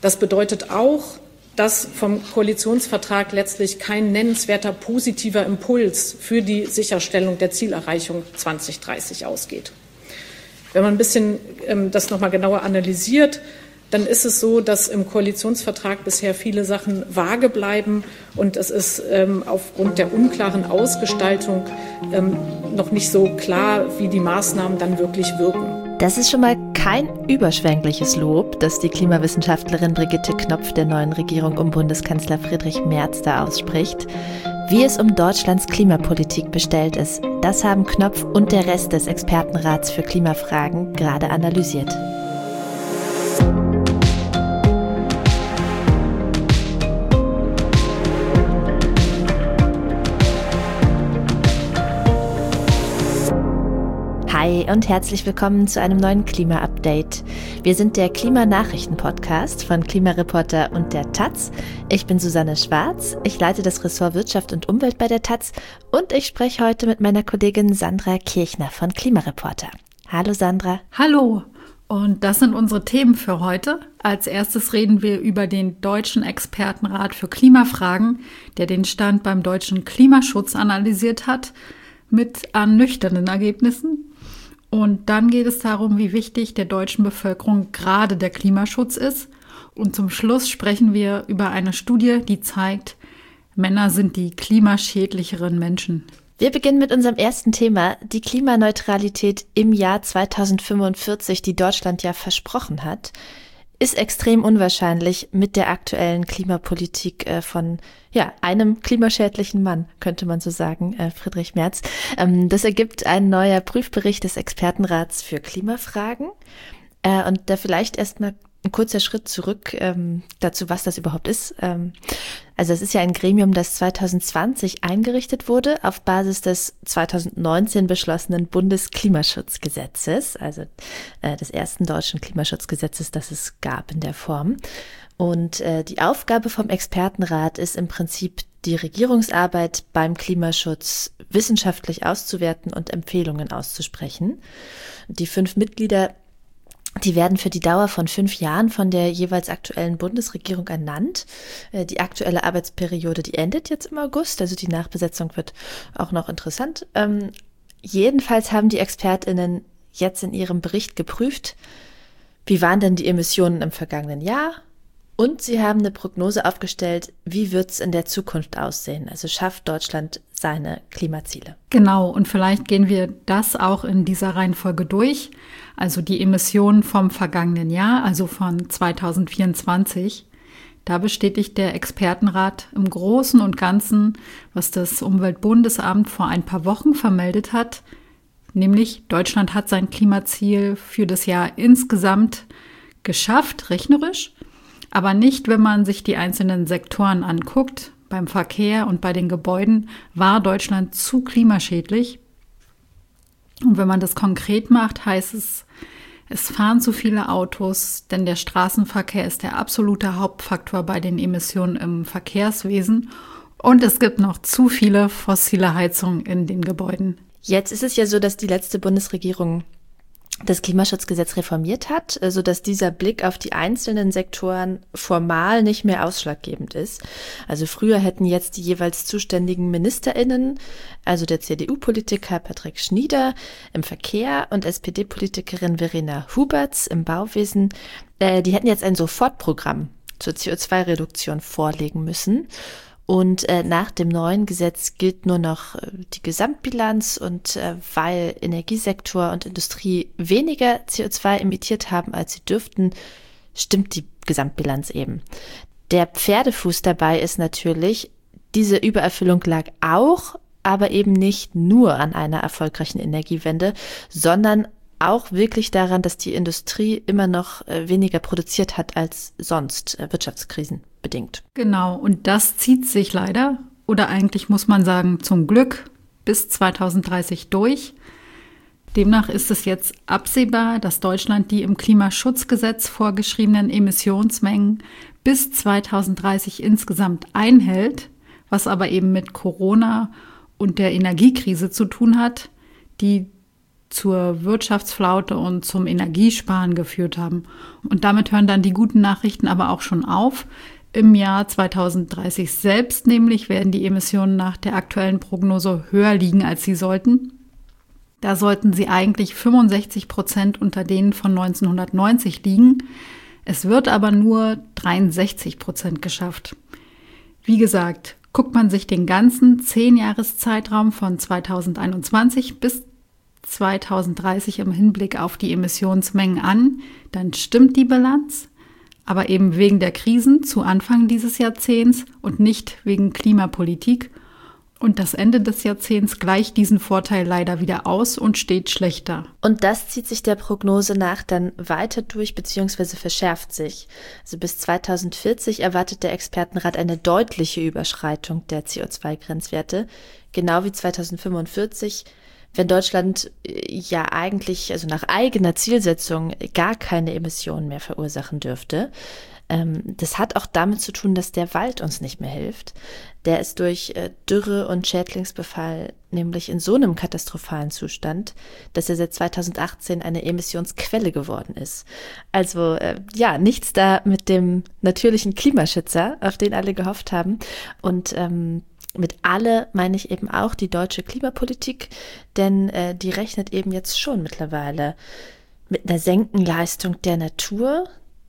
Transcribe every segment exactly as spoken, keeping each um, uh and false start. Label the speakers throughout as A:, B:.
A: Das bedeutet auch, dass vom Koalitionsvertrag letztlich kein nennenswerter positiver Impuls für die Sicherstellung der Zielerreichung zwanzig dreißig ausgeht. Wenn man ein bisschen ähm, das nochmal genauer analysiert, dann ist es so, dass im Koalitionsvertrag bisher viele Sachen vage bleiben und es ist ähm, aufgrund der unklaren Ausgestaltung ähm, noch nicht so klar, wie die Maßnahmen dann wirklich wirken.
B: Das ist schon mal kein überschwängliches Lob, das die Klimawissenschaftlerin Brigitte Knopf der neuen Regierung um Bundeskanzler Friedrich Merz da ausspricht. Wie es um Deutschlands Klimapolitik bestellt ist, das haben Knopf und der Rest des Expertenrats für Klimafragen gerade analysiert. Hi und herzlich willkommen zu einem neuen Klima-Update. Wir sind der Klimanachrichten-Podcast von Klimareporter und der Taz. Ich bin Susanne Schwarz, ich leite das Ressort Wirtschaft und Umwelt bei der Taz und ich spreche heute mit meiner Kollegin Sandra Kirchner von Klimareporter. Hallo Sandra.
C: Hallo. Und das sind unsere Themen für heute. Als erstes reden wir über den Deutschen Expertenrat für Klimafragen, der den Stand beim deutschen Klimaschutz analysiert hat, mit ernüchternden Ergebnissen. Und dann geht es darum, wie wichtig der deutschen Bevölkerung gerade der Klimaschutz ist. Und zum Schluss sprechen wir über eine Studie, die zeigt, Männer sind die klimaschädlicheren Menschen.
B: Wir beginnen mit unserem ersten Thema, die Klimaneutralität im Jahr zweitausendfünfundvierzig, die Deutschland ja versprochen hat, ist extrem unwahrscheinlich mit der aktuellen Klimapolitik äh, von ja einem klimaschädlichen Mann, könnte man so sagen, äh, Friedrich Merz. Ähm, das ergibt ein neuer Prüfbericht des Expertenrats für Klimafragen. Äh, und da vielleicht erstmal ein kurzer Schritt zurück ähm, dazu, was das überhaupt ist. Ähm, also es ist ja ein Gremium, das zweitausendzwanzig eingerichtet wurde auf Basis des zweitausendneunzehn beschlossenen Bundesklimaschutzgesetzes, also äh, des ersten deutschen Klimaschutzgesetzes, das es gab in der Form. Und äh, die Aufgabe vom Expertenrat ist im Prinzip, die Regierungsarbeit beim Klimaschutz wissenschaftlich auszuwerten und Empfehlungen auszusprechen. Die fünf Mitglieder, die werden für die Dauer von fünf Jahren von der jeweils aktuellen Bundesregierung ernannt. Die aktuelle Arbeitsperiode, die endet jetzt im August, also die Nachbesetzung wird auch noch interessant. Ähm, jedenfalls haben die ExpertInnen jetzt in ihrem Bericht geprüft, wie waren denn die Emissionen im vergangenen Jahr? Und sie haben eine Prognose aufgestellt, wie wird es in der Zukunft aussehen? Also schafft Deutschland seine Klimaziele?
C: Genau, und vielleicht gehen wir das auch in dieser Reihenfolge durch. Also die Emissionen vom vergangenen Jahr, also von zweitausendvierundzwanzig. Da bestätigt der Expertenrat im Großen und Ganzen, was das Umweltbundesamt vor ein paar Wochen vermeldet hat, nämlich Deutschland hat sein Klimaziel für das Jahr insgesamt geschafft, rechnerisch. Aber nicht, wenn man sich die einzelnen Sektoren anguckt. Beim Verkehr und bei den Gebäuden war Deutschland zu klimaschädlich. Und wenn man das konkret macht, heißt es, es fahren zu viele Autos, denn der Straßenverkehr ist der absolute Hauptfaktor bei den Emissionen im Verkehrswesen. Und es gibt noch zu viele fossile Heizungen in den Gebäuden.
B: Jetzt ist es ja so, dass die letzte Bundesregierung das Klimaschutzgesetz reformiert hat, sodass dieser Blick auf die einzelnen Sektoren formal nicht mehr ausschlaggebend ist. Also früher hätten jetzt die jeweils zuständigen MinisterInnen, also der C D U-Politiker Patrick Schnieder im Verkehr und S P D-Politikerin Verena Huberts im Bauwesen, äh, die hätten jetzt ein Sofortprogramm zur C O zwei Reduktion vorlegen müssen. Und äh, nach dem neuen Gesetz gilt nur noch äh, die Gesamtbilanz und äh, weil Energiesektor und Industrie weniger C O zwei emittiert haben, als sie dürften, stimmt die Gesamtbilanz eben. Der Pferdefuß dabei ist natürlich, diese Übererfüllung lag auch, aber eben nicht nur an einer erfolgreichen Energiewende, sondern auch wirklich daran, dass die Industrie immer noch äh, weniger produziert hat als sonst, äh, Wirtschaftskrisen bedingt.
C: Genau, und das zieht sich leider, oder eigentlich muss man sagen zum Glück, bis zweitausenddreißig durch. Demnach ist es jetzt absehbar, dass Deutschland die im Klimaschutzgesetz vorgeschriebenen Emissionsmengen bis zweitausenddreißig insgesamt einhält, was aber eben mit Corona und der Energiekrise zu tun hat, die zur Wirtschaftsflaute und zum Energiesparen geführt haben. Und damit hören dann die guten Nachrichten aber auch schon auf. Im Jahr zweitausenddreißig selbst nämlich werden die Emissionen nach der aktuellen Prognose höher liegen, als sie sollten. Da sollten sie eigentlich fünfundsechzig Prozent unter denen von neunzehnhundertneunzig liegen. Es wird aber nur dreiundsechzig Prozent geschafft. Wie gesagt, guckt man sich den ganzen zehn-Jahres-Zeitraum von zweitausendeinundzwanzig bis zweitausenddreißig im Hinblick auf die Emissionsmengen an, dann stimmt die Bilanz, aber eben wegen der Krisen zu Anfang dieses Jahrzehnts und nicht wegen Klimapolitik. Und das Ende des Jahrzehnts gleicht diesen Vorteil leider wieder aus und steht schlechter.
B: Und das zieht sich der Prognose nach dann weiter durch bzw. verschärft sich. Also bis zweitausendvierzig erwartet der Expertenrat eine deutliche Überschreitung der C O zwei Grenzwerte, genau wie zweitausendfünfundvierzig, wenn Deutschland ja eigentlich, also nach eigener Zielsetzung, gar keine Emissionen mehr verursachen dürfte. Das hat auch damit zu tun, dass der Wald uns nicht mehr hilft. Der ist durch Dürre und Schädlingsbefall nämlich in so einem katastrophalen Zustand, dass er seit zweitausendachtzehn eine Emissionsquelle geworden ist. Also ja, nichts da mit dem natürlichen Klimaschützer, auf den alle gehofft haben. Und ähm, mit alle meine ich eben auch die deutsche Klimapolitik, denn äh, die rechnet eben jetzt schon mittlerweile mit einer Senkenleistung der Natur.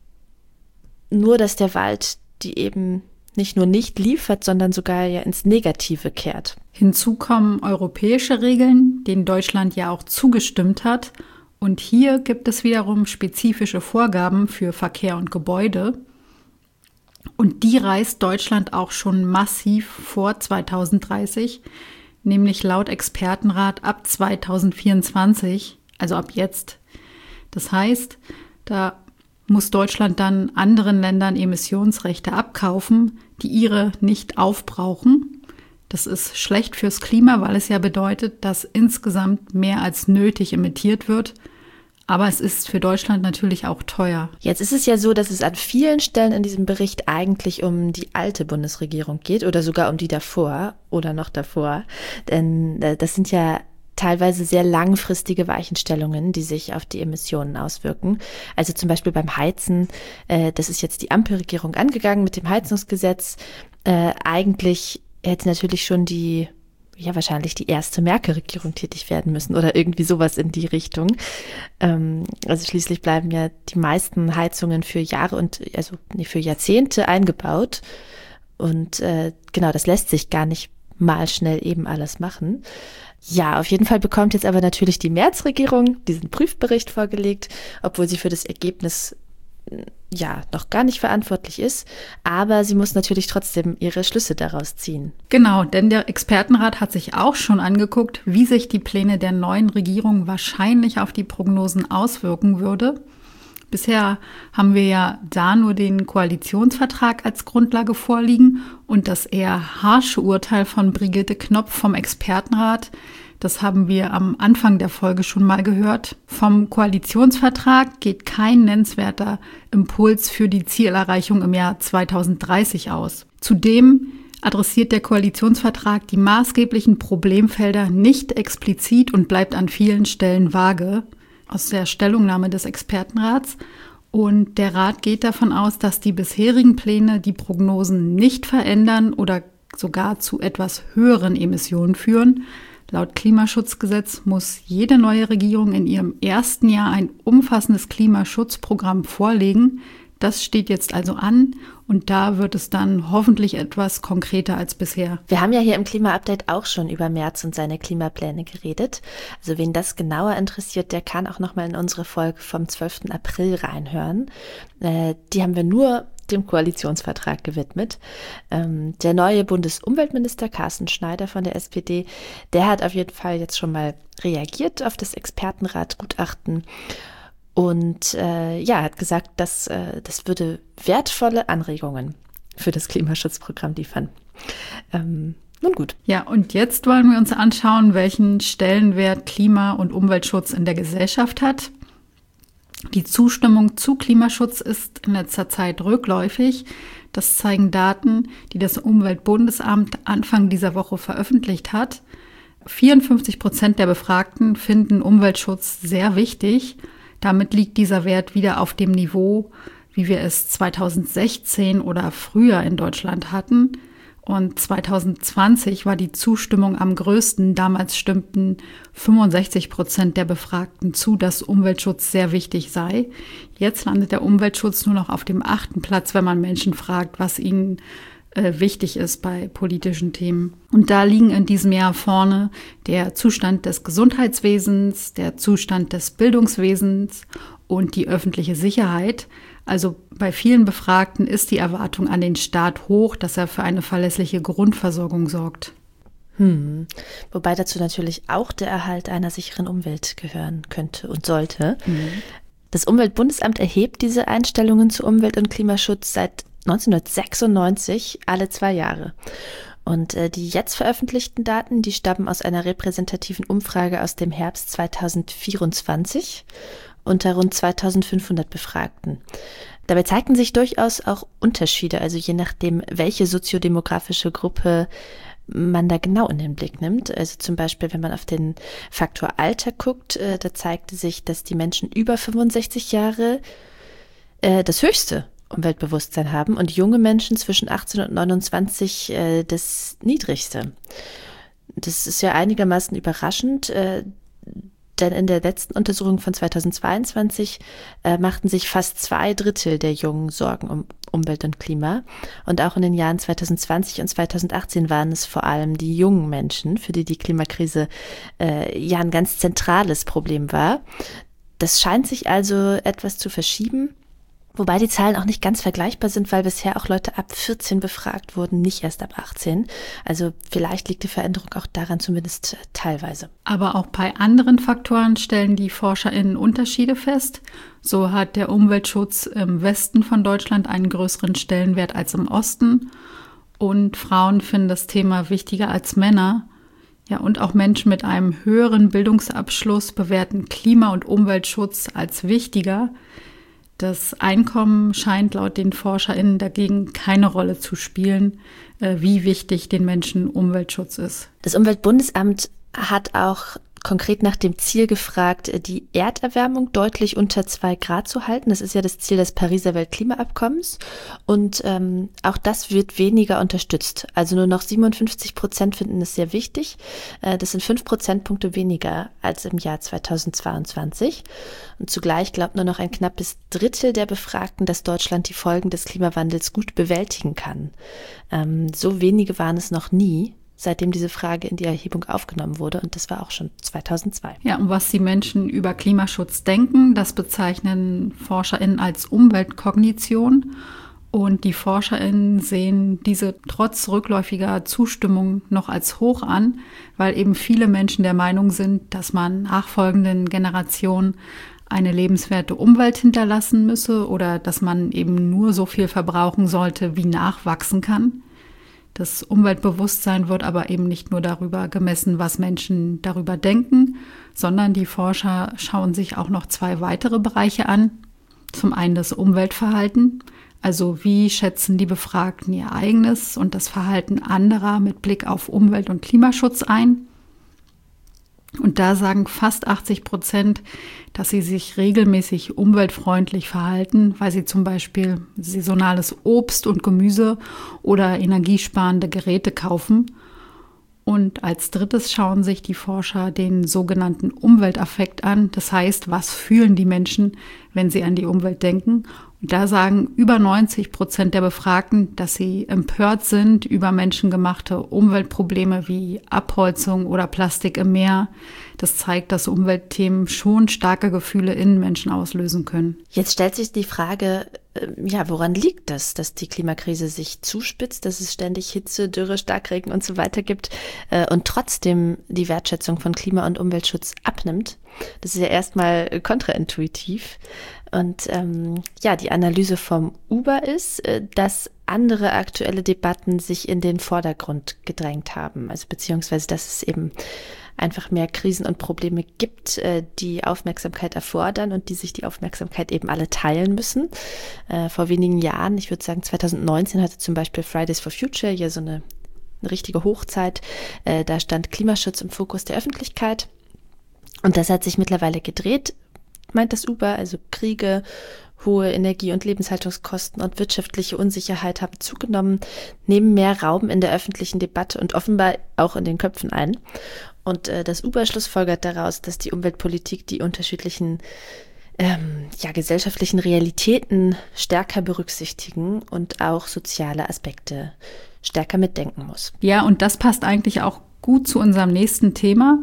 B: Nur, dass der Wald die eben nicht nur nicht liefert, sondern sogar ja ins Negative kehrt.
C: Hinzu kommen europäische Regeln, denen Deutschland ja auch zugestimmt hat. Und hier gibt es wiederum spezifische Vorgaben für Verkehr und Gebäude. Und die reißt Deutschland auch schon massiv vor zweitausenddreißig, nämlich laut Expertenrat ab zweitausendvierundzwanzig, also ab jetzt. Das heißt, da muss Deutschland dann anderen Ländern Emissionsrechte abkaufen, die ihre nicht aufbrauchen. Das ist schlecht fürs Klima, weil es ja bedeutet, dass insgesamt mehr als nötig emittiert wird. Aber es ist für Deutschland natürlich auch teuer.
B: Jetzt ist es ja so, dass es an vielen Stellen in diesem Bericht eigentlich um die alte Bundesregierung geht oder sogar um die davor oder noch davor. Denn das sind ja teilweise sehr langfristige Weichenstellungen, die sich auf die Emissionen auswirken. Also zum Beispiel beim Heizen, äh, das ist jetzt die Ampelregierung angegangen mit dem Heizungsgesetz. Äh, eigentlich hätte natürlich schon die, ja wahrscheinlich die erste Merkel-Regierung tätig werden müssen oder irgendwie sowas in die Richtung. Ähm, also schließlich bleiben ja die meisten Heizungen für Jahre und, also nee, für Jahrzehnte eingebaut. Und äh, genau, das lässt sich gar nicht mal schnell eben alles machen. Ja, auf jeden Fall bekommt jetzt aber natürlich die Merz-Regierung diesen Prüfbericht vorgelegt, obwohl sie für das Ergebnis ja noch gar nicht verantwortlich ist. Aber sie muss natürlich trotzdem ihre Schlüsse daraus ziehen.
C: Genau, denn der Expertenrat hat sich auch schon angeguckt, wie sich die Pläne der neuen Regierung wahrscheinlich auf die Prognosen auswirken würde. Bisher haben wir ja da nur den Koalitionsvertrag als Grundlage vorliegen und das eher harsche Urteil von Brigitte Knopf vom Expertenrat. Das haben wir am Anfang der Folge schon mal gehört. Vom Koalitionsvertrag geht kein nennenswerter Impuls für die Zielerreichung im Jahr zweitausenddreißig aus. Zudem adressiert der Koalitionsvertrag die maßgeblichen Problemfelder nicht explizit und bleibt an vielen Stellen vage. Aus der Stellungnahme des Expertenrats. Und der Rat geht davon aus, dass die bisherigen Pläne die Prognosen nicht verändern oder sogar zu etwas höheren Emissionen führen. Laut Klimaschutzgesetz muss jede neue Regierung in ihrem ersten Jahr ein umfassendes Klimaschutzprogramm vorlegen. Das steht jetzt also an und da wird es dann hoffentlich etwas konkreter als bisher.
B: Wir haben ja hier im Klima-Update auch schon über Merz und seine Klimapläne geredet. Also wen das genauer interessiert, der kann auch nochmal in unsere Folge vom zwölften April reinhören. Äh, die haben wir nur dem Koalitionsvertrag gewidmet. Ähm, der neue Bundesumweltminister Carsten Schneider von der S P D, der hat auf jeden Fall jetzt schon mal reagiert auf das Expertenrat-Gutachten. Und äh, ja, hat gesagt, dass äh, das würde wertvolle Anregungen für das Klimaschutzprogramm liefern. Ähm, nun gut.
C: Ja, und jetzt wollen wir uns anschauen, welchen Stellenwert Klima- und Umweltschutz in der Gesellschaft hat. Die Zustimmung zu Klimaschutz ist in letzter Zeit rückläufig. Das zeigen Daten, die das Umweltbundesamt Anfang dieser Woche veröffentlicht hat. vierundfünfzig Prozent der Befragten finden Umweltschutz sehr wichtig. Damit liegt dieser Wert wieder auf dem Niveau, wie wir es zweitausendsechzehn oder früher in Deutschland hatten. Und zweitausendzwanzig war die Zustimmung am größten. Damals stimmten fünfundsechzig Prozent der Befragten zu, dass Umweltschutz sehr wichtig sei. Jetzt landet der Umweltschutz nur noch auf dem achten Platz, wenn man Menschen fragt, was ihnen äh, wichtig ist bei politischen Themen. Und da liegen in diesem Jahr vorne der Zustand des Gesundheitswesens, der Zustand des Bildungswesens und die öffentliche Sicherheit. Also bei vielen Befragten ist die Erwartung an den Staat hoch, dass er für eine verlässliche Grundversorgung sorgt.
B: Hm. Wobei dazu natürlich auch der Erhalt einer sicheren Umwelt gehören könnte und sollte. Mhm. Das Umweltbundesamt erhebt diese Einstellungen zu Umwelt- und Klimaschutz seit neunzehnhundertsechsundneunzig alle zwei Jahre. Und äh, die jetzt veröffentlichten Daten, die stammen aus einer repräsentativen Umfrage aus dem Herbst zweitausendvierundzwanzig unter rund zweitausendfünfhundert Befragten. Dabei zeigten sich durchaus auch Unterschiede, also je nachdem, welche soziodemografische Gruppe man da genau in den Blick nimmt. Also zum Beispiel, wenn man auf den Faktor Alter guckt, äh, da zeigte sich, dass die Menschen über fünfundsechzig Jahre äh, das höchste Umweltbewusstsein haben und junge Menschen zwischen achtzehn und neunundzwanzig äh, das niedrigste. Das ist ja einigermaßen überraschend, äh, denn in der letzten Untersuchung von zweitausendzweiundzwanzig äh, machten sich fast zwei Drittel der Jungen Sorgen um Umwelt und Klima. Und auch in den Jahren zweitausendzwanzig und zweitausendachtzehn waren es vor allem die jungen Menschen, für die die Klimakrise äh, ja ein ganz zentrales Problem war. Das scheint sich also etwas zu verschieben. Wobei die Zahlen auch nicht ganz vergleichbar sind, weil bisher auch Leute ab vierzehn befragt wurden, nicht erst ab achtzehn. Also vielleicht liegt die Veränderung auch daran, zumindest teilweise.
C: Aber auch bei anderen Faktoren stellen die ForscherInnen Unterschiede fest. So hat der Umweltschutz im Westen von Deutschland einen größeren Stellenwert als im Osten. Und Frauen finden das Thema wichtiger als Männer. Ja, und auch Menschen mit einem höheren Bildungsabschluss bewerten Klima- und Umweltschutz als wichtiger. Das Einkommen scheint laut den ForscherInnen dagegen keine Rolle zu spielen, wie wichtig den Menschen Umweltschutz ist.
B: Das Umweltbundesamt hat auch konkret nach dem Ziel gefragt, die Erderwärmung deutlich unter zwei Grad zu halten. Das ist ja das Ziel des Pariser Weltklimaabkommens. Und ähm, auch das wird weniger unterstützt. Also nur noch siebenundfünfzig Prozent finden es sehr wichtig. Äh, das sind fünf Prozentpunkte weniger als im Jahr zweitausendzweiundzwanzig. Und zugleich glaubt nur noch ein knappes Drittel der Befragten, dass Deutschland die Folgen des Klimawandels gut bewältigen kann. Ähm, so wenige waren es noch nie, seitdem diese Frage in die Erhebung aufgenommen wurde. Und das war auch schon zweitausendzwei.
C: Ja, und was die Menschen über Klimaschutz denken, das bezeichnen ForscherInnen als Umweltkognition. Und die ForscherInnen sehen diese trotz rückläufiger Zustimmung noch als hoch an, weil eben viele Menschen der Meinung sind, dass man nachfolgenden Generationen eine lebenswerte Umwelt hinterlassen müsse oder dass man eben nur so viel verbrauchen sollte, wie nachwachsen kann. Das Umweltbewusstsein wird aber eben nicht nur darüber gemessen, was Menschen darüber denken, sondern die Forscher schauen sich auch noch zwei weitere Bereiche an. Zum einen das Umweltverhalten, also wie schätzen die Befragten ihr eigenes und das Verhalten anderer mit Blick auf Umwelt- und Klimaschutz ein. Und da sagen fast achtzig Prozent, dass sie sich regelmäßig umweltfreundlich verhalten, weil sie zum Beispiel saisonales Obst und Gemüse oder energiesparende Geräte kaufen. Und als drittes schauen sich die Forscher den sogenannten Umweltaffekt an. Das heißt, was fühlen die Menschen, wenn sie an die Umwelt denken? Und da sagen über neunzig Prozent der Befragten, dass sie empört sind über menschengemachte Umweltprobleme wie Abholzung oder Plastik im Meer. Das zeigt, dass Umweltthemen schon starke Gefühle in Menschen auslösen können.
B: Jetzt stellt sich die Frage, ja, woran liegt das, dass die Klimakrise sich zuspitzt, dass es ständig Hitze, Dürre, Starkregen und so weiter gibt und trotzdem die Wertschätzung von Klima- und Umweltschutz abnimmt? Das ist ja erstmal kontraintuitiv. Und ähm, ja, die Analyse vom Uber ist, äh, dass andere aktuelle Debatten sich in den Vordergrund gedrängt haben. Also beziehungsweise, dass es eben einfach mehr Krisen und Probleme gibt, äh, die Aufmerksamkeit erfordern und die sich die Aufmerksamkeit eben alle teilen müssen. Äh, vor wenigen Jahren, ich würde sagen zweitausendneunzehn, hatte zum Beispiel Fridays for Future ja so eine eine richtige Hochzeit. Äh, da stand Klimaschutz im Fokus der Öffentlichkeit. Und das hat sich mittlerweile gedreht, meint das Uber. Also Kriege, hohe Energie- und Lebenshaltungskosten und wirtschaftliche Unsicherheit haben zugenommen, nehmen mehr Raum in der öffentlichen Debatte und offenbar auch in den Köpfen ein. Und äh, das Uber schlussfolgert daraus, dass die Umweltpolitik die unterschiedlichen ähm, ja, gesellschaftlichen Realitäten stärker berücksichtigen und auch soziale Aspekte stärker mitdenken muss.
C: Ja, und das passt eigentlich auch gut zu unserem nächsten Thema.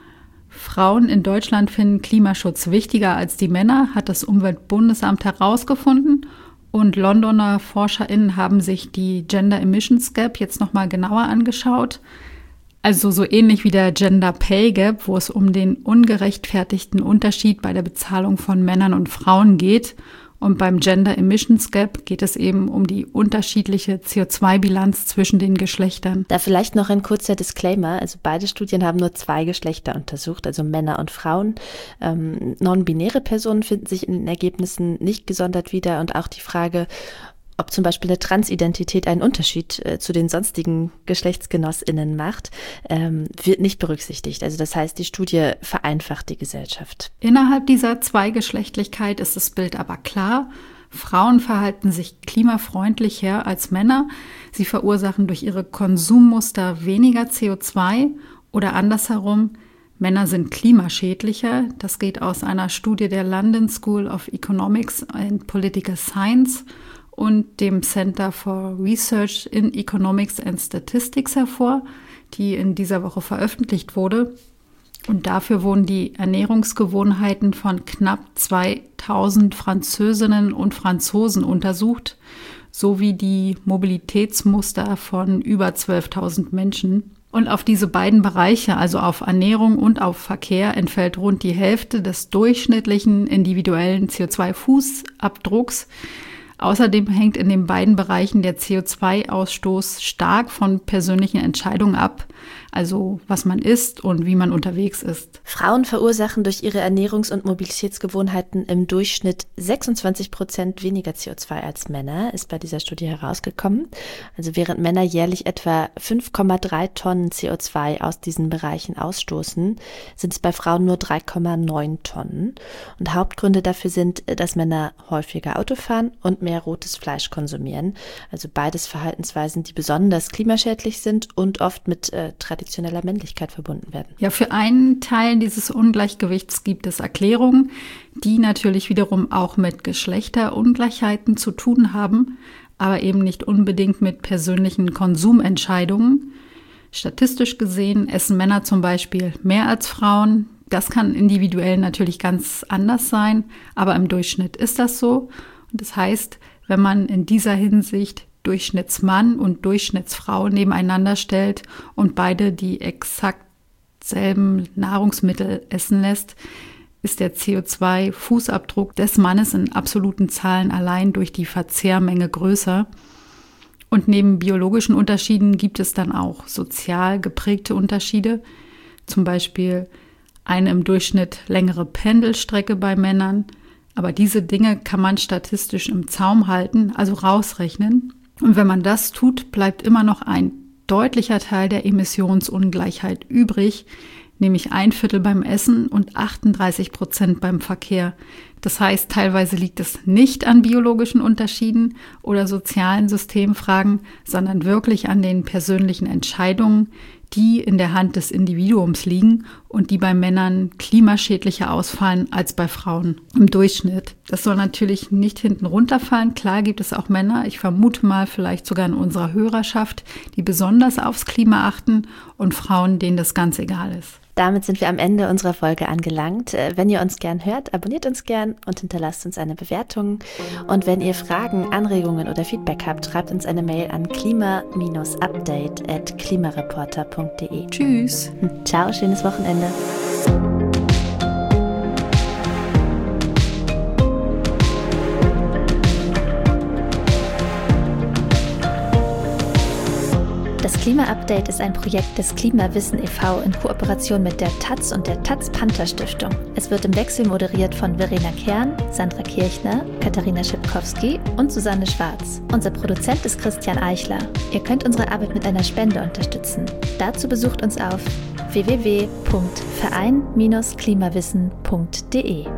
C: Frauen in Deutschland finden Klimaschutz wichtiger als die Männer, hat das Umweltbundesamt herausgefunden. Und Londoner ForscherInnen haben sich die Gender Emissions Gap jetzt nochmal genauer angeschaut. Also so ähnlich wie der Gender Pay Gap, wo es um den ungerechtfertigten Unterschied bei der Bezahlung von Männern und Frauen geht. Und beim Gender Emissions Gap geht es eben um die unterschiedliche C O zwei Bilanz zwischen den Geschlechtern.
B: Da vielleicht noch ein kurzer Disclaimer. Also beide Studien haben nur zwei Geschlechter untersucht, also Männer und Frauen. Ähm, non-binäre Personen finden sich in den Ergebnissen nicht gesondert wieder. Und auch die Frage, ob zum Beispiel eine Transidentität einen Unterschied äh, zu den sonstigen GeschlechtsgenossInnen macht, ähm, wird nicht berücksichtigt. Also das heißt, die Studie vereinfacht die Gesellschaft.
C: Innerhalb dieser Zweigeschlechtlichkeit ist das Bild aber klar. Frauen verhalten sich klimafreundlicher als Männer. Sie verursachen durch ihre Konsummuster weniger C O zwei oder andersherum, Männer sind klimaschädlicher. Das geht aus einer Studie der London School of Economics and Political Science und dem Center for Research in Economics and Statistics hervor, die in dieser Woche veröffentlicht wurde. Und dafür wurden die Ernährungsgewohnheiten von knapp zweitausend Französinnen und Franzosen untersucht, sowie die Mobilitätsmuster von über zwölftausend Menschen. Und auf diese beiden Bereiche, also auf Ernährung und auf Verkehr, entfällt rund die Hälfte des durchschnittlichen individuellen C O zwei Fußabdrucks. Außerdem hängt in den beiden Bereichen der C O zwei Ausstoß stark von persönlichen Entscheidungen ab, also was man isst und wie man unterwegs ist.
B: Frauen verursachen durch ihre Ernährungs- und Mobilitätsgewohnheiten im Durchschnitt sechsundzwanzig Prozent weniger C O zwei als Männer, ist bei dieser Studie herausgekommen. Also während Männer jährlich etwa fünf Komma drei Tonnen C O zwei aus diesen Bereichen ausstoßen, sind es bei Frauen nur drei Komma neun Tonnen. Und Hauptgründe dafür sind, dass Männer häufiger Auto fahren und mehr rotes Fleisch konsumieren. Also beides Verhaltensweisen, die besonders klimaschädlich sind und oft mit äh, traditioneller Männlichkeit verbunden werden.
C: Ja, für einen Teil dieses Ungleichgewichts gibt es Erklärungen, die natürlich wiederum auch mit Geschlechterungleichheiten zu tun haben, aber eben nicht unbedingt mit persönlichen Konsumentscheidungen. Statistisch gesehen essen Männer zum Beispiel mehr als Frauen. Das kann individuell natürlich ganz anders sein, aber im Durchschnitt ist das so. Und das heißt, wenn man in dieser Hinsicht Durchschnittsmann und Durchschnittsfrau nebeneinander stellt und beide die exakt selben Nahrungsmittel essen lässt, ist der C O zwei Fußabdruck des Mannes in absoluten Zahlen allein durch die Verzehrmenge größer. Und neben biologischen Unterschieden gibt es dann auch sozial geprägte Unterschiede, zum Beispiel eine im Durchschnitt längere Pendelstrecke bei Männern. Aber diese Dinge kann man statistisch im Zaum halten, also rausrechnen. Und wenn man das tut, bleibt immer noch ein deutlicher Teil der Emissionsungleichheit übrig, nämlich ein Viertel beim Essen und achtunddreißig Prozent beim Verkehr. Das heißt, teilweise liegt es nicht an biologischen Unterschieden oder sozialen Systemfragen, sondern wirklich an den persönlichen Entscheidungen, die in der Hand des Individuums liegen und die bei Männern klimaschädlicher ausfallen als bei Frauen im Durchschnitt. Das soll natürlich nicht hinten runterfallen. Klar gibt es auch Männer, ich vermute mal vielleicht sogar in unserer Hörerschaft, die besonders aufs Klima achten und Frauen, denen das ganz egal ist.
B: Damit sind wir am Ende unserer Folge angelangt. Wenn ihr uns gern hört, abonniert uns gern und hinterlasst uns eine Bewertung. Und wenn ihr Fragen, Anregungen oder Feedback habt, schreibt uns eine Mail an klima Bindestrich update at klimareporter punkt de.
C: Tschüss.
B: Ciao, schönes Wochenende. Das Klima-Update ist ein Projekt des Klimawissen e V in Kooperation mit der Taz und der Taz-Panther-Stiftung. Es wird im Wechsel moderiert von Verena Kern, Sandra Kirchner, Katharina Schipkowski und Susanne Schwarz. Unser Produzent ist Christian Eichler. Ihr könnt unsere Arbeit mit einer Spende unterstützen. Dazu besucht uns auf w w w punkt verein Bindestrich klimawissen punkt de.